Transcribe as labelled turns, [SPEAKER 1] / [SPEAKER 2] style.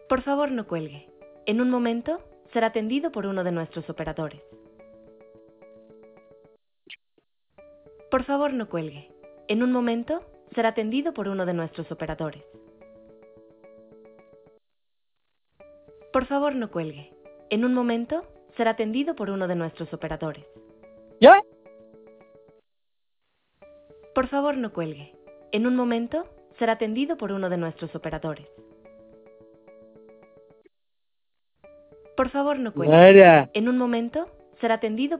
[SPEAKER 1] Por favor, no cuelgue. En un momento será atendido por uno de nuestros operadores. Por favor, no cuelgue. En un momento será atendido por uno de nuestros operadores. Por favor, no cuelgue. En un momento será atendido por uno de nuestros operadores.
[SPEAKER 2] ¿Ya?
[SPEAKER 1] Por favor, no cuelgue. En un momento será atendido por uno de nuestros operadores. Por favor, no cuelgue.
[SPEAKER 2] Nara.
[SPEAKER 1] En un momento será atendido